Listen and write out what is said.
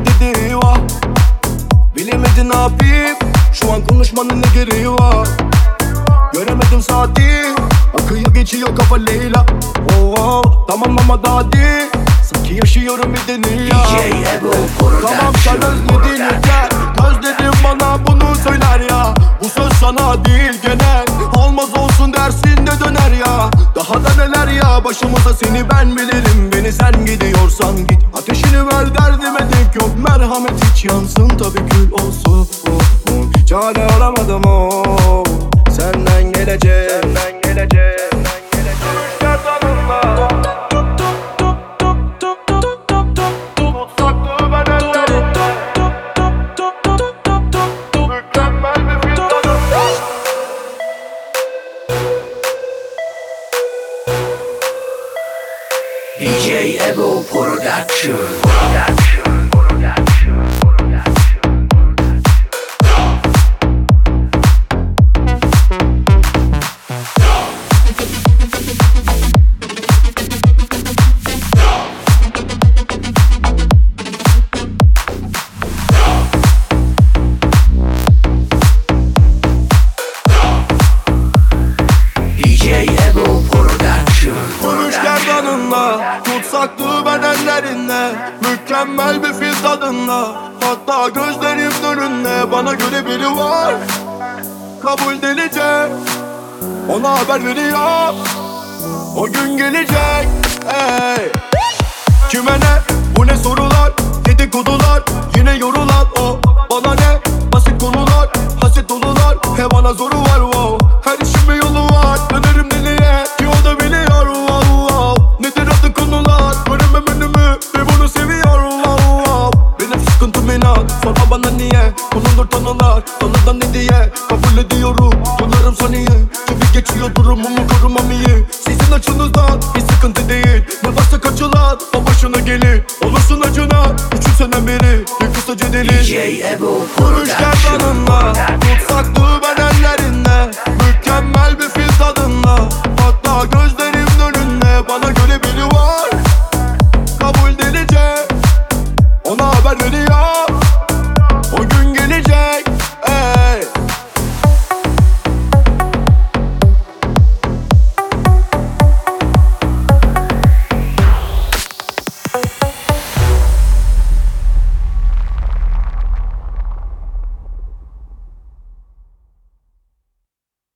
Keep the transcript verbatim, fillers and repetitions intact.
dedi vah. Bilemedin ne yapayım, şu an konuşmanın ne gereği var. Göremedim saati, akıyor geçiyor kafa Leyla. Oh, oh, tamam ama daha değil, sanki yaşıyorum bir dünya. Tamam sen özledin yeter, gözlerim bana bunu söyler ya. Bu söz sana değil genel, olmaz olsun dersin de döner ya. Daha da neler ya başımıza, seni ben bilirim. Beni sen gidiyorsan git, ateşini ver derdime tek yok. Merhamet hiç yansın tabi kül olsun. Çare aramadım o, senden gelecek, senden gelecek. D J Ebo Production. Production. Production. D J Ebo Production. Vuruş gerdanınla, tutsaklığı ben ellerinde. Mükemmel bir fil tadında, hatta gözlerim önünde. Bana göre biri var, kabul delice. Ona haber veriyor, o gün gelecek. Hey. Kime ne, bu ne sorular, dedikodular, yine yorulan o. Bana ne, basit konular, haset dolular. He bana zoru var wow. Her işin bir yolu var, dönerim deliye ki o da biliyor wow, wow. Nedir adı konular, göremem önümü ve bunu seviyor wow, wow. Benim sıkıntım inan, sorma bana niye. Konulur tanılar, tanıdan ne diye. Kabul ediyorum, donarım saniye. Çabuk geçiyor durumumu korumam iyi. Sizin açınızdan bir sıkıntı değil. Ne varsa kaçılan, o başına gelir. Olursun acına, üçüncü sene beri. Bir kısaca deli D J Ebo Vuruş gerdanınla, tutsaklığı ben ellerinde. Mükemmel bir fil tadında, hatta gözlerim önünde. Bana göre biri var, kabul delice. Ona haber veriyor,